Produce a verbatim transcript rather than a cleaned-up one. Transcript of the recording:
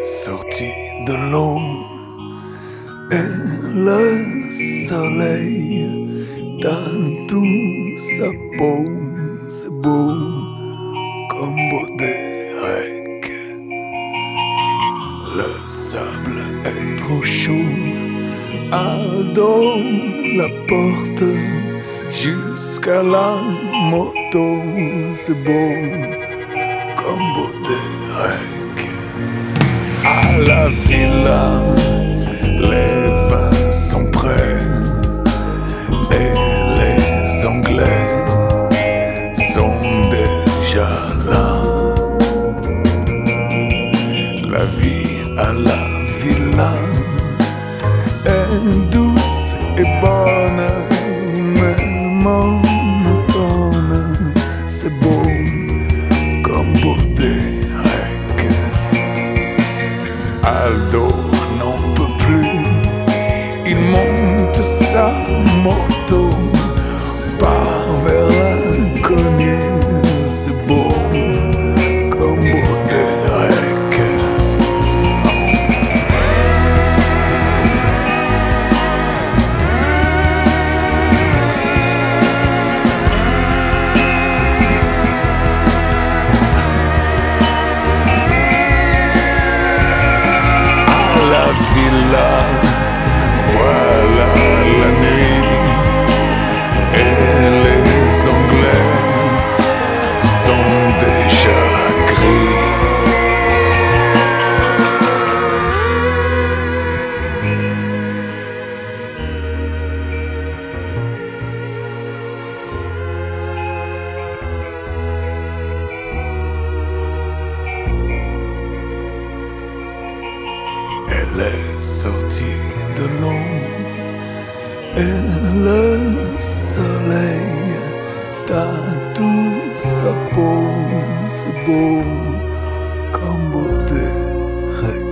sorti de l'eau et le soleil dans toute sa peau, c'est beau comme Baudelaire. Le sable est trop chaud, Aldo la porte jusqu'à la moto, c'est beau comme Baudelaire. À la villa, les vins sont prêts et les Anglais sont déjà là. La vie à la villa est douce et bonne, mais monotone, c'est beau comme Baudelaire. Aldo n'en peut plus, il monte sa moto, part vers l'inconnu, c'est beau comme Baudelaire. Voilà la nuit et les Anglais sont déjà gris. Elle est sortie de l'eau et le soleil tatoue sa peau, c'est beau comme Baudelaire.